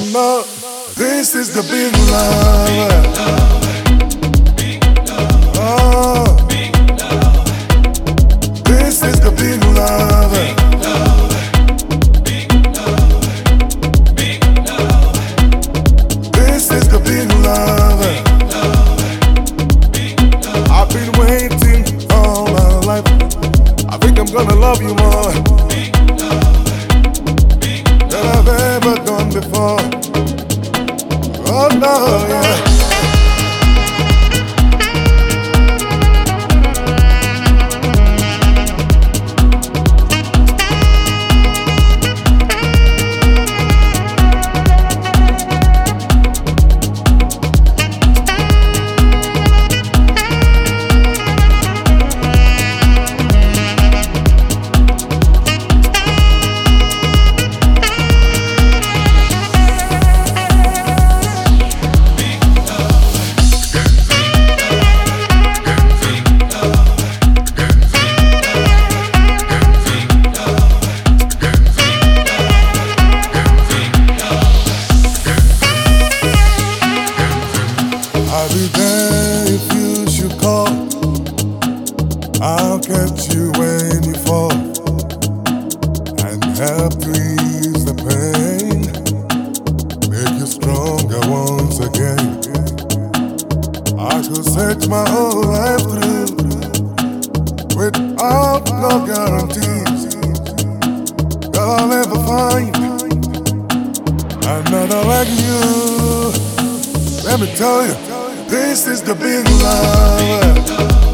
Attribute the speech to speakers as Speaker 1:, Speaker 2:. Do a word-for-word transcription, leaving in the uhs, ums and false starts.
Speaker 1: know this is the big love. Oh, this is the big love. This is the big love. I've been waiting all my life. I think I'm gonna love you more than I've ever done before. Oh no, yeah. I'll be there if you should call. I'll catch you when you fall and help to ease the pain, make you stronger once again. I could search my whole life through without no guarantees that I'll never find another like you. Let me tell you, this is the big love.